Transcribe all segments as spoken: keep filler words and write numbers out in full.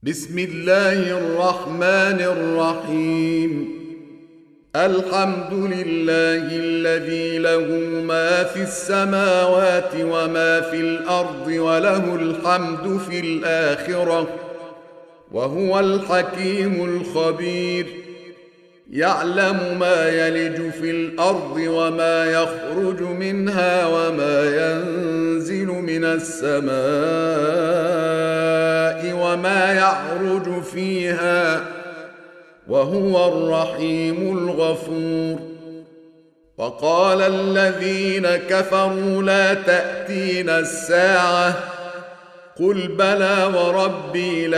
بسم الله الرحمن الرحيم. الحمد لله الذي له ما في السماوات وما في الأرض وله الحمد في الآخرة وهو الحكيم الخبير. يعلم ما يلج في الأرض وما يخرج منها وما ينزل من السماء وما يعرج فيها وهو الرحيم الغفور. وقال الذين كفروا لا تأتينا الساعة قل بلى وربي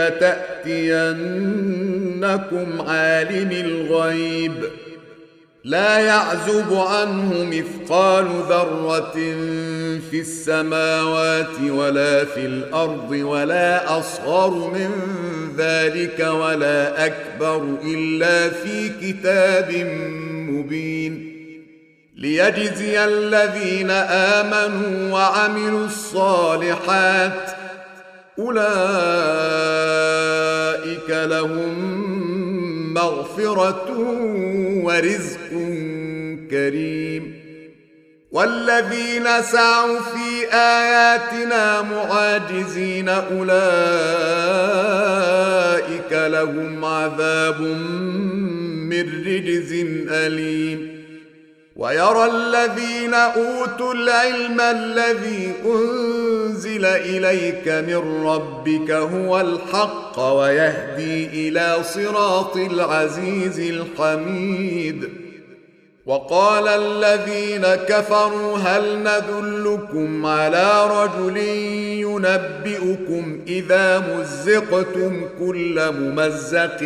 لتأتينكم عالم الغيب لا يعزب عنه مثقال ذرة في السماوات ولا في الأرض ولا أصغر من ذلك ولا أكبر إلا في كتاب مبين ليجزي الذين آمنوا وعملوا الصالحات أولئك لهم مغفرة ورزق كريم. والذين سعوا في آياتنا معاجزين أولئك لهم عذاب من رجز أليم. ويرى الذين أوتوا العلم الذي أنزل إليك من ربك هو الحق ويهدي إلى صراط العزيز الحميد. وقال الذين كفروا هل ندلكم على رجل ينبئكم إذا مزقتم كل ممزق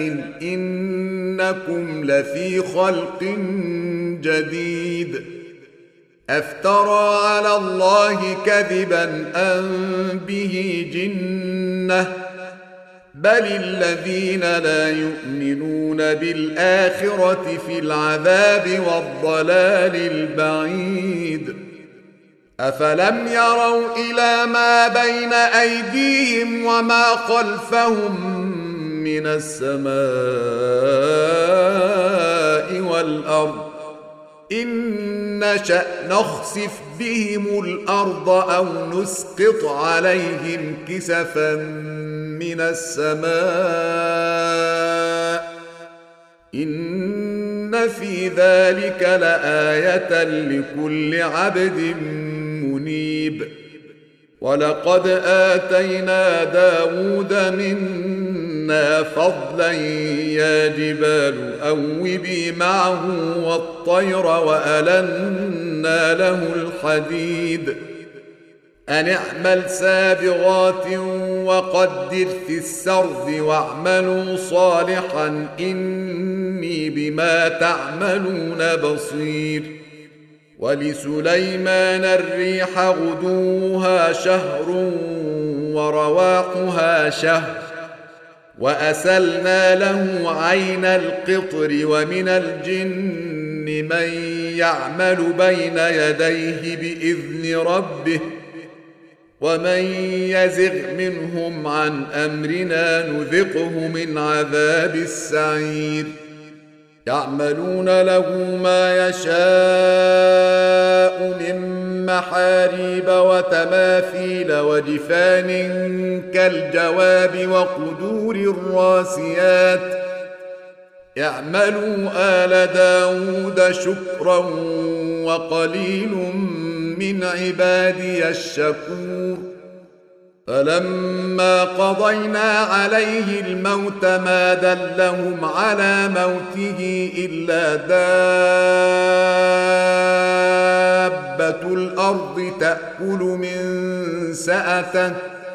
إنكم لفي خلق جديد. أفترى على الله كذبا أم به جنة بل الذين لا يؤمنون بالآخرة في العذاب والضلال البعيد. أفلم يروا إلى ما بين أيديهم وما خلفهم من السماء والأرض إن نشأ نخسف بهم الأرض أو نسقط عليهم كسفا من السماء إن في ذلك لآية لكل عبد منيب. ولقد آتينا داود منا فضلا يا جبال أوبي معه والطير وألنا له الحديد أن اعمل سابغات وقدر في السرد واعملوا صالحا إني بما تعملون بصير. ولسليمان الريح غدوها شهر ورواحها شهر وأسلنا له عين القطر ومن الجن من يعمل بين يديه بإذن ربه ومن يزغ منهم عن أمرنا نذقه من عذاب السعير. يعملون له ما يشاء من محاريب وتماثيل وجفان كالجواب وقدور الراسيات. يعملوا آل داود شكرا وقليل من عبادي الشكور. فلما قضينا عليه الموت ما دلهم على موته إلا دابة الأرض تأكل من سأته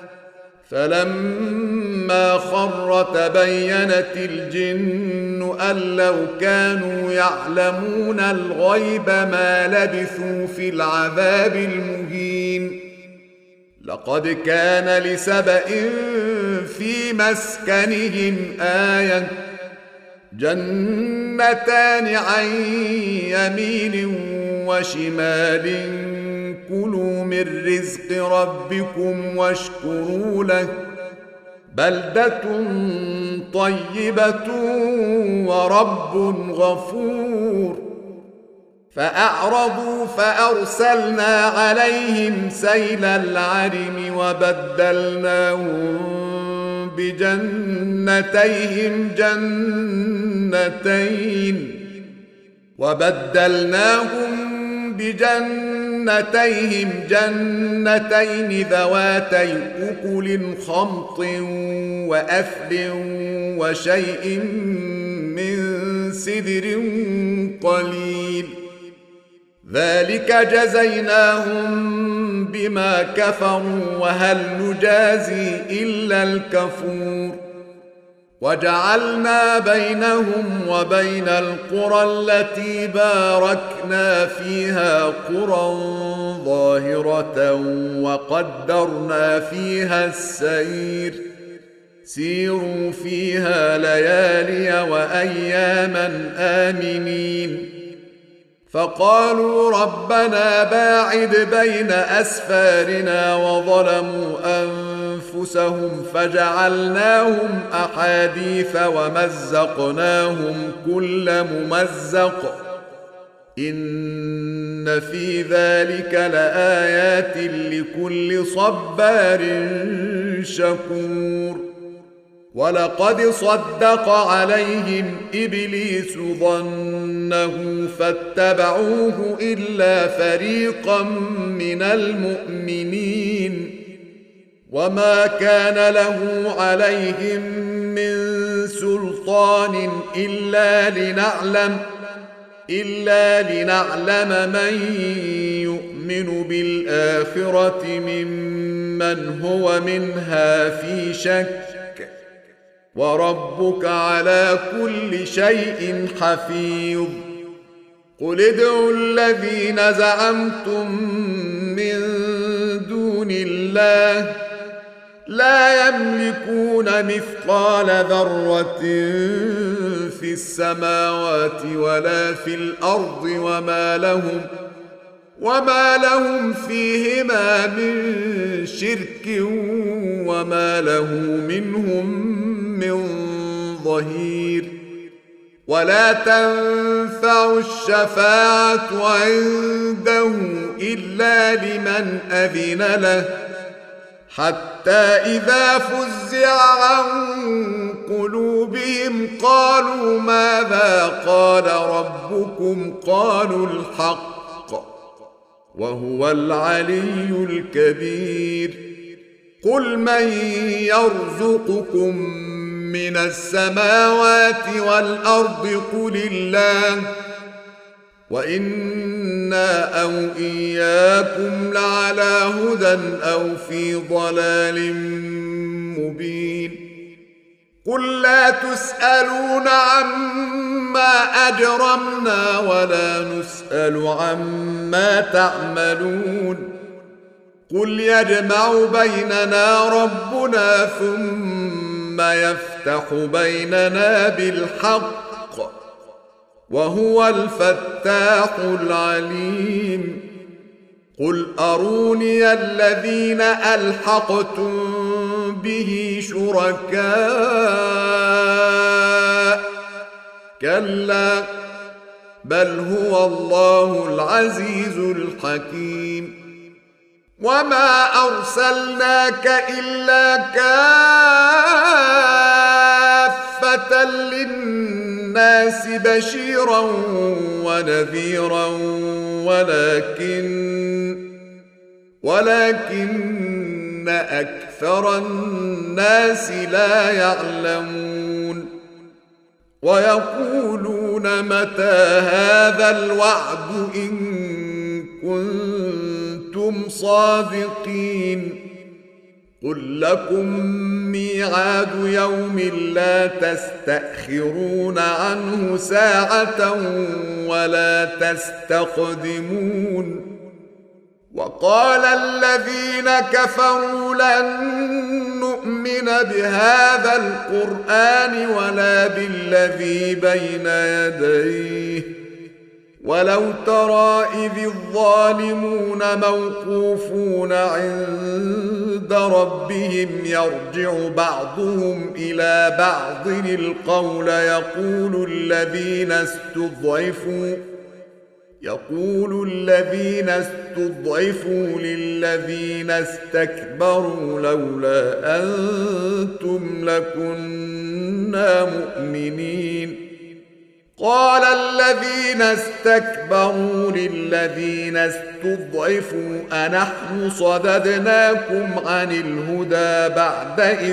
فلما خر تبينت الجن أن لو كانوا يعلمون الغيب ما لبثوا في العذاب المهين. لقد كان لسبإ في مسكنهم آية جنتان عن يمين وشمال كلوا من رزق ربكم واشكروا له بلدة طيبة ورب غفور. فأعرضوا فأرسلنا عليهم سيل العرم وبدلناهم بجنتيهم جنتين وبدلناهم بجنتيهم جنتين ذواتي أكل خمط وأثل وشيء من سدر قليل. ذلك جزيناهم بما كفروا وهل نجازي إلا الكفور. وجعلنا بينهم وبين القرى التي باركنا فيها قرى ظاهرة وقدرنا فيها السير سيروا فيها ليالي وأياما آمنين. فقالوا ربنا باعد بين أسفارنا وظلموا أنفسهم فجعلناهم أحاديث ومزقناهم كل ممزق إن في ذلك لآيات لكل صبار شكور. ولقد صدق عليهم إبليس ظنه فاتبعوه إلا فريقا من المؤمنين وما كان له عليهم من سلطان إلا لنعلم إلا لنعلم من يؤمن بالآخرة ممن هو منها في شك وربك على كل شيء حفيظ. قل ادعوا الذين زعمتم من دون الله لا يملكون مثقال ذرة في السماوات ولا في الأرض وما لهم وما لهم فيهما من شرك وما له منهم من ظهير. ولا تنفع الشفاعة عنده إلا لمن أذن له حتى إذا فزع عن قلوبهم قالوا ماذا قال ربكم قالوا الحق وهو العلي الكبير. قل من يرزقكم من السماوات والأرض قل الله وإنا أو إياكم لعلى هدى أو في ضلال مبين. قل لا تسألون عما أجرمنا ولا نسأل عما تعملون. قل يجمع بيننا ربنا ثم يفتح بيننا بالحق وهو الفتاح العليم. قل أروني الذين ألحقتم به شركاء كلا بل هو الله العزيز الحكيم. وما أرسلناك إلا كافة للناس بشيرا ونذيرا ولكن ولكن أكثر الناس لا يعلمون. ويقولون متى هذا الوعد إن كنتم صادقين. قل لكم ميعاد يوم لا تستأخرون عنه ساعة ولا تستقدمون. وقال الذين كفروا لن نؤمن بهذا القرآن ولا بالذي بين يديه ولو ترى إذ الظالمون موقوفون عند ربهم يرجع بعضهم إلى بعض القول يقول الذين استضعفوا يقول الذين استضعفوا للذين استكبروا لولا أنتم لكنا مؤمنين قال الذين استكبروا للذين استضعفوا أنحن صددناكم عن الهدى بعد إذ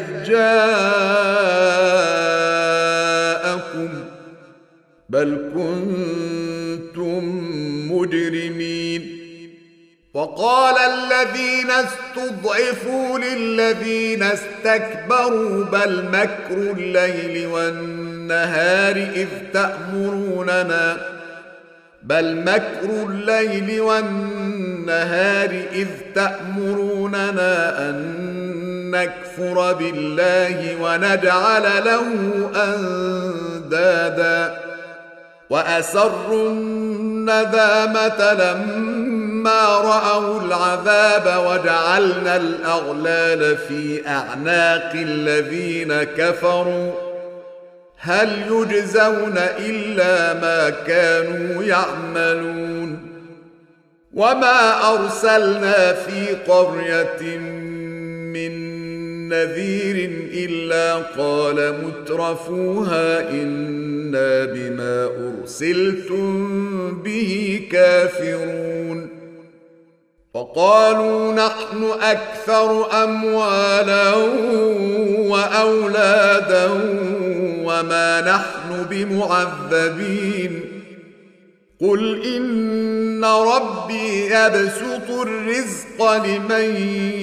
جاءكم بل كنتم مجرمين وقال الذين استضعفوا للذين استكبروا بل مكر الليل والنهار إذ تأمروننا بل مكر الليل والنهار إذ تأمروننا أن نكفر بالله ونجعل له أندادا وأسروا الندامة لما رأوا العذاب وجعلنا الأغلال في أعناق الذين كفروا هل يجزون إلا ما كانوا يعملون وما أرسلنا في قرية من نذير إلا قال مترفوها إنا بما أرسلتم به كافرون وقالوا نحن أكثر أموالا وأولادا وما نحن بمعذبين قل إن ربي يبسط الرزق لمن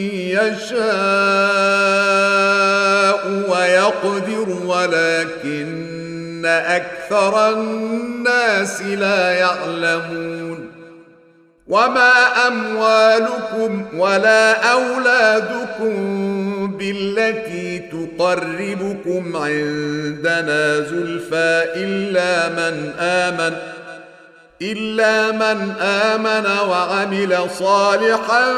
يشاء ويقدر ولكن أكثر الناس لا يعلمون وما أموالكم ولا أولادكم بالتي تقربكم عندنا زلفى إلا من آمن إلا من آمن وعمل صالحا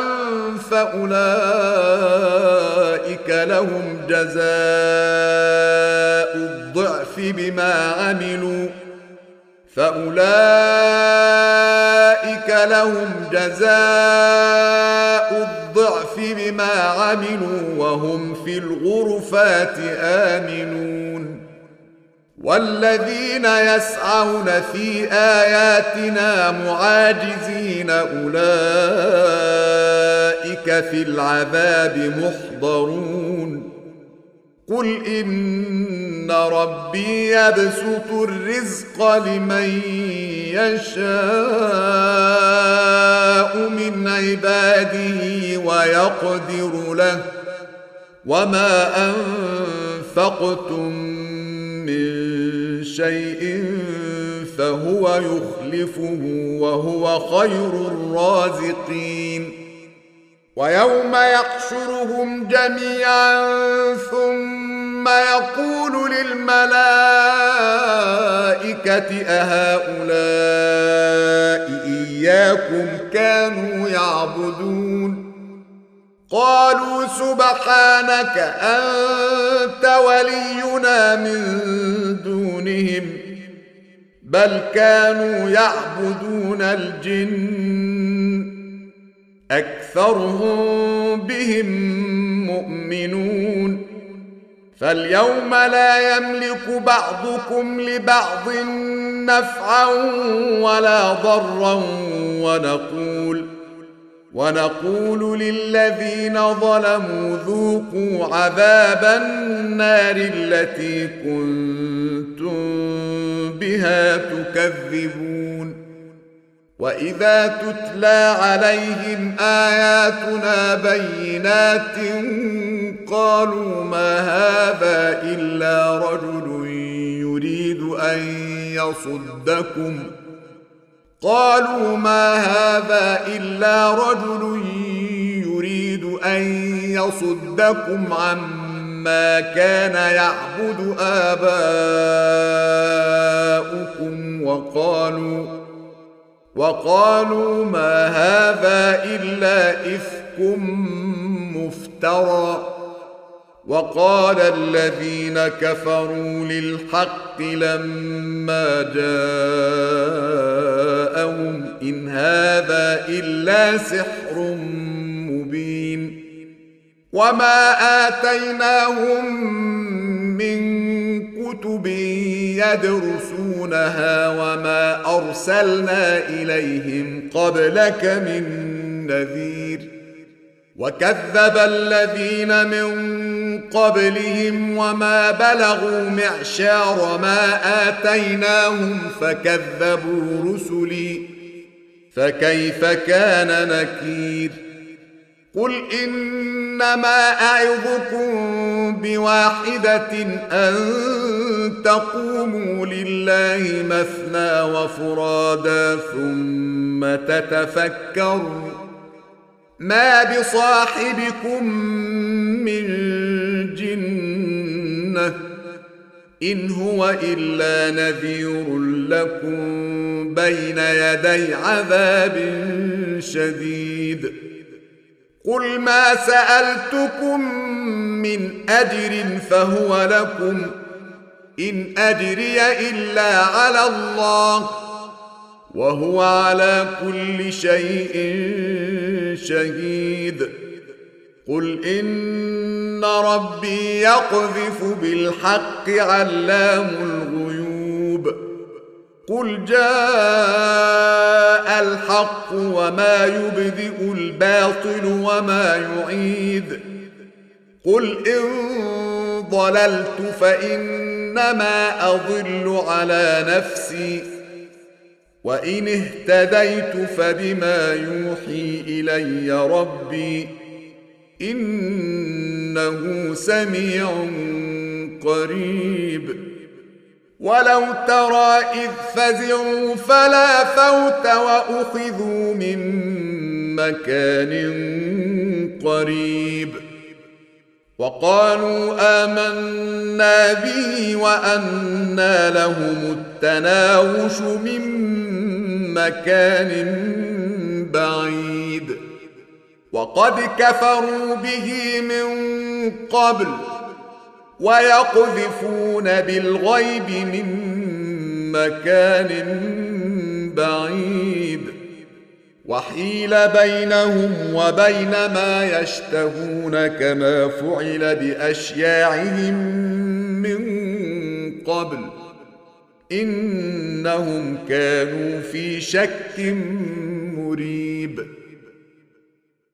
فأولئك لهم جزاء الضعف بما عملوا فأولئك لهم جزاء الضعف بما عملوا وهم في الغرفات آمنون والذين يسعون في آياتنا معاجزين أولئك في العذاب محضرون قل إن ربي يبسط الرزق لمن يشاء من عباده ويقدر له وما أنفقتم من شيء فهو يخلفه وهو خير الرازقين ويوم يحشرهم جميعا ثم يقول للملائكة أهؤلاء إياكم كانوا يعبدون قالوا سبحانك أنت ولينا من دونهم بل كانوا يعبدون الجن أكثرهم بهم مؤمنون فاليوم لا يملك بعضكم لبعض نفعا ولا ضرا ونقول ونقول للذين ظلموا ذوقوا عذاب النار التي كنتم بها تكذبون وإذا تتلى عليهم آياتنا بينات قالوا ما هذا إلا رجل يريد أن يصدكم قالوا ما هذا إلا رجل يريد أن يصدكم عما كان وقالوا ما هذا إلا إفك مفترى وقال الذين كفروا للحق لما جاءهم إن هذا إلا سحر مبين وما آتيناهم من كتب يدرسونها وما أرسلنا إليهم قبلك من نذير وكذب الذين من قبلهم وما بلغوا معشار ما آتيناهم فكذبوا رسلي فكيف كان نكير قل إنما أعظكم بواحدة أن تقوموا لله مثنى وفرادا ثم تتفكروا ما بصاحبكم من جنة إن هو إلا نذير لكم بين يدي عذاب شديد قل ما سألتكم من أجر فهو لكم إن أجري إلا على الله وهو على كل شيء شهيد قل إن ربي يقذف بالحق علام الغيوب قل جاء الحق وما يبدئ الباطل وما يعيد قل إن ضللت فإنما أضل على نفسي وإن اهتديت فبما يوحي إلي ربي إنه سميع قريب ولو ترى إذ فزعوا فلا فوت وأخذوا من مكان قريب وقالوا آمنا به وأنى لهم التناوش من مكان بعيد وقد كفروا به من قبل ويقذفون بالغيب من مكان بعيد وحيل بينهم وبين ما يشتهون كما فعل بأشياعهم من قبل إنهم كانوا في شك مريب